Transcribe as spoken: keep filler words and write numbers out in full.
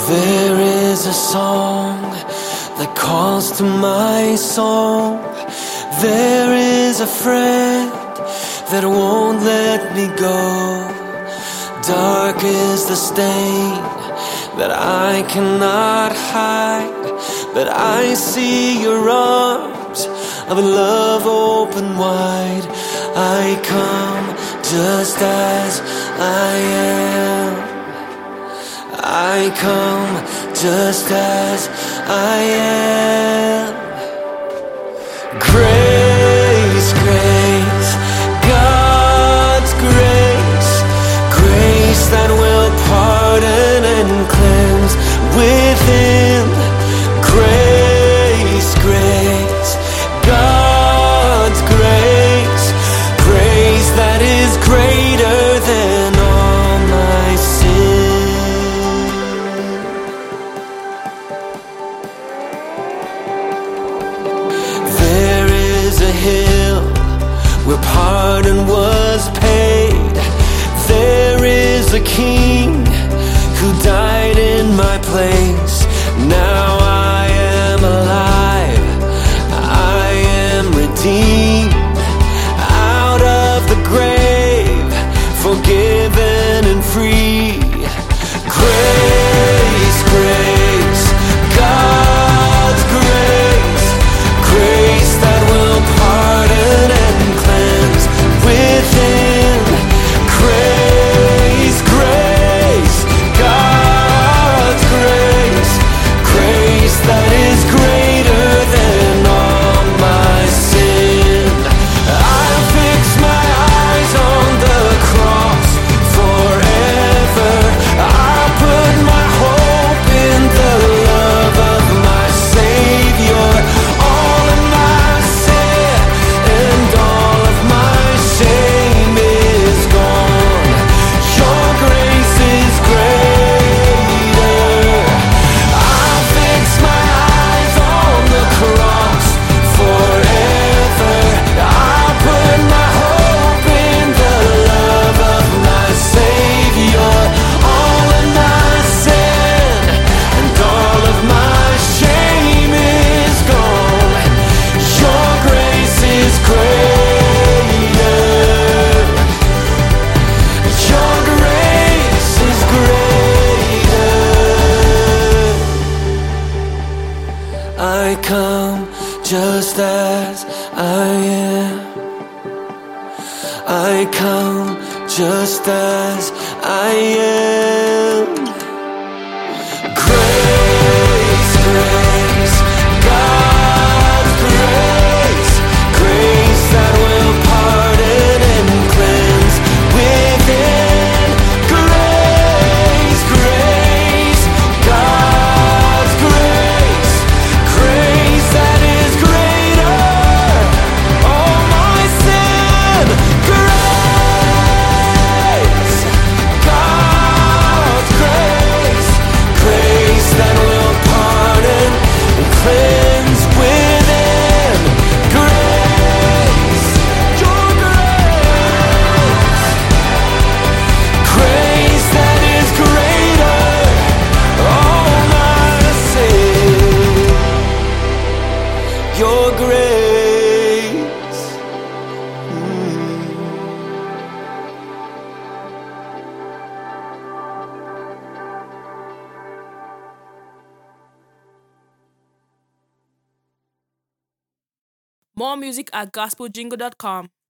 There is a song that calls to my soul. There is a friend that won't let me go. Dark is the stain that I cannot hide, but I see your arms of love open wide. I come just as I am. I come just as I am. Grace, grace, God's grace, grace that will pardon and cleanse within. Grace, grace, God's grace, grace that is greater than all my sin. A hill where pardon was paid. There is a king who died in my place. Now I am alive, I am redeemed out of the grave, forgiven and free. Grace, grace, God's grace, grace that will pardon and cleanse within. Grace, grace, God's grace, grace that is greater than all my sin. I fix my eyes on the cross forever. I put my hope in the love of my Savior. All of my sin and all of my shame is gone. Your grace is greater. I fix my eyes on the cross forever. I put my hope in the love of my Savior. All of my sin and all of my shame is gone. Your grace is greater. Your grace is greater. I come just as I am. I come just as I am. Grace, grace, God's grace, grace that will pardon and cleanse within. Grace, grace, God's grace, grace that is greater. All my sin. Grace, God's grace, grace that will pardon and cleanse within. Grace, your grace, grace that is greater. All my sin, your grace. Mm. More music at gospel jingle dot com.